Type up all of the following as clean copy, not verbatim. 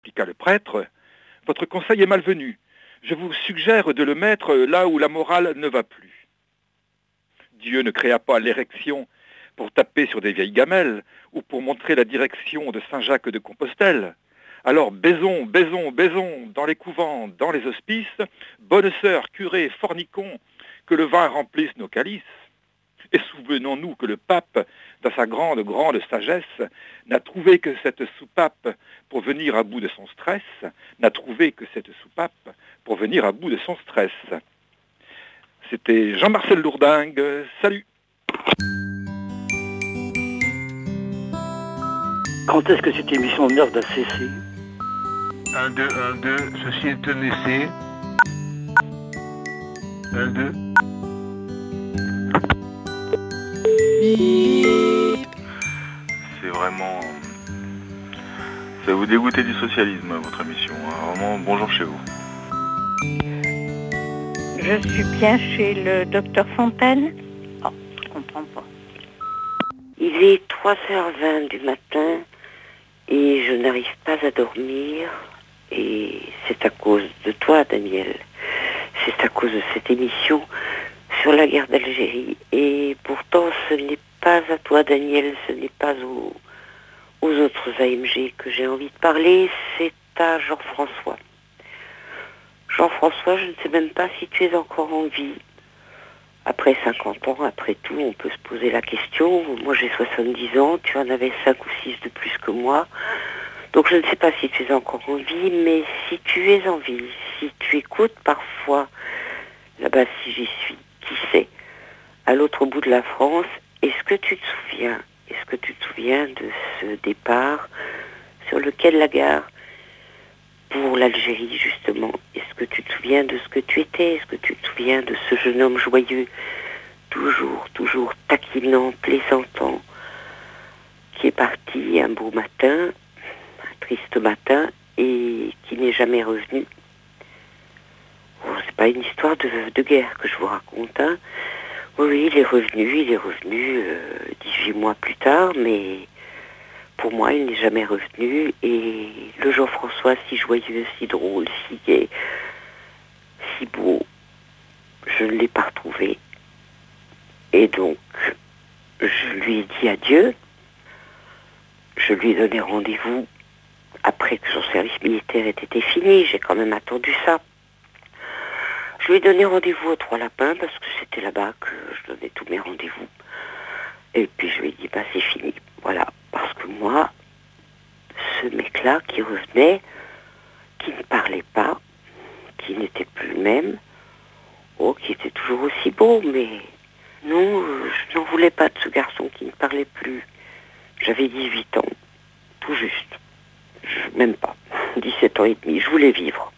Répliqua le prêtre, « Votre conseil est malvenu. Je vous suggère de le mettre là où la morale ne va plus. » Dieu ne créa pas l'érection pour taper sur des vieilles gamelles ou pour montrer la direction de Saint-Jacques de Compostelle. Alors baisons, baisons, baisons, dans les couvents, dans les hospices, bonnes sœurs, curés, fornicons, que le vin remplisse nos calices. Et souvenons-nous que le pape, dans sa grande, grande sagesse, n'a trouvé que cette soupape pour venir à bout de son stress, C'était Jean-Marcel Lourdingue, salut. Quand est-ce que cette émission de merde a cessé ? 1, 2, 1, 2, ceci est un essai. 1, 2. C'est vraiment... Ça va vous dégoûter du socialisme, votre émission. Vraiment, bonjour chez vous. Je suis bien chez le docteur Fontaine. Oh, je comprends pas. Il est 3h20 du matin et je n'arrive pas à dormir. Et c'est à cause de toi, Daniel. C'est à cause de cette émission sur la guerre d'Algérie. Et pourtant, ce n'est pas à toi, Daniel, ce n'est pas aux autres AMG que j'ai envie de parler, c'est à Jean-François. Jean-François, je ne sais même pas si tu es encore en vie. Après 50 ans, après tout, on peut se poser la question. Moi, j'ai 70 ans, tu en avais 5 ou 6 de plus que moi. Donc, je ne sais pas si tu es encore en vie, mais si tu es en vie, si tu écoutes parfois, là-bas, si j'y suis, qui sait, à l'autre bout de la France, est-ce que tu te souviens de ce départ sur lequel la gare pour l'Algérie, justement, est-ce que tu te souviens de ce que tu étais? Est-ce que tu te souviens de ce jeune homme joyeux, toujours taquinant, plaisantant, qui est parti un beau matin, un triste matin, et qui n'est jamais revenu? Bon, c'est pas une histoire de guerre que je vous raconte, hein. Oui, il est revenu 18 mois plus tard, mais pour moi, il n'est jamais revenu. Et le Jean-François, si joyeux, si drôle, si gai, si beau, je ne l'ai pas retrouvé. Et donc, je lui ai dit adieu. Je lui ai donné rendez-vous après que son service militaire ait été fini. J'ai quand même attendu ça. Je lui ai donné rendez-vous aux Trois Lapins parce que c'était là-bas que je donnais tous mes rendez-vous. Et puis je lui ai dit, bah c'est fini. Voilà. Parce que moi, ce mec-là qui revenait, qui ne parlait pas, qui n'était plus le même, qui était toujours aussi beau, mais non, je n'en voulais pas de ce garçon qui ne parlait plus. J'avais 18 ans, tout juste. Même pas. 17 ans et demi. Je voulais vivre.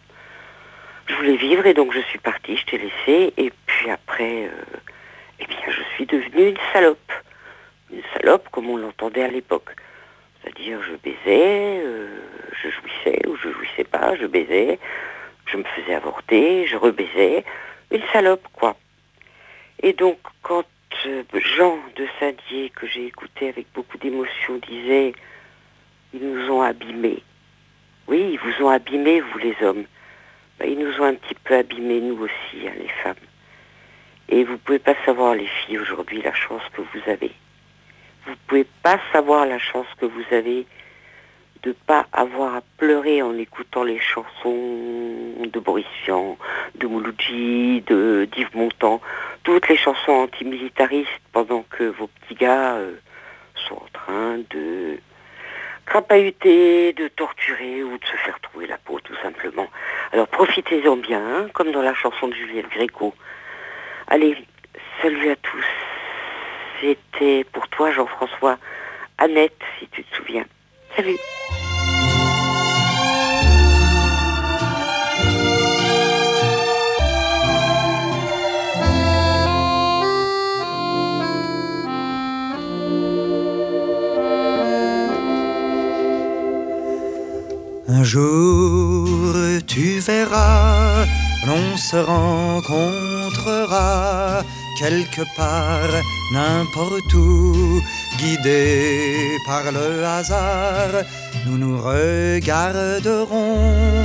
Et donc je suis partie, je t'ai laissé, et puis après, je suis devenue une salope. Une salope comme on l'entendait à l'époque. C'est-à-dire, je baisais, je jouissais ou je jouissais pas, je baisais, je me faisais avorter, je rebaisais. Une salope, quoi. Et donc, quand Jean de Saint-Dié, que j'ai écouté avec beaucoup d'émotion, disait « Ils nous ont abîmés ». Oui, ils vous ont abîmés, vous les hommes. Ils nous ont un petit peu abîmés, nous aussi, hein, les femmes. Et vous ne pouvez pas savoir, les filles, aujourd'hui, la chance que vous avez. Vous ne pouvez pas savoir la chance que vous avez de ne pas avoir à pleurer en écoutant les chansons de Boris Vian, de Mouloudji, d'Yves Montand, toutes les chansons antimilitaristes, pendant que vos petits gars sont en train de crapahuter, de torturer ou de se faire trouer la peau, tout simplement. Alors profitez-en bien, hein, comme dans la chanson de Juliette Gréco. Allez, salut à tous. C'était pour toi, Jean-François, Annette, si tu te souviens. Salut. Un jour tu verras, l'on se rencontrera quelque part, n'importe où, guidé par le hasard, nous nous regarderons.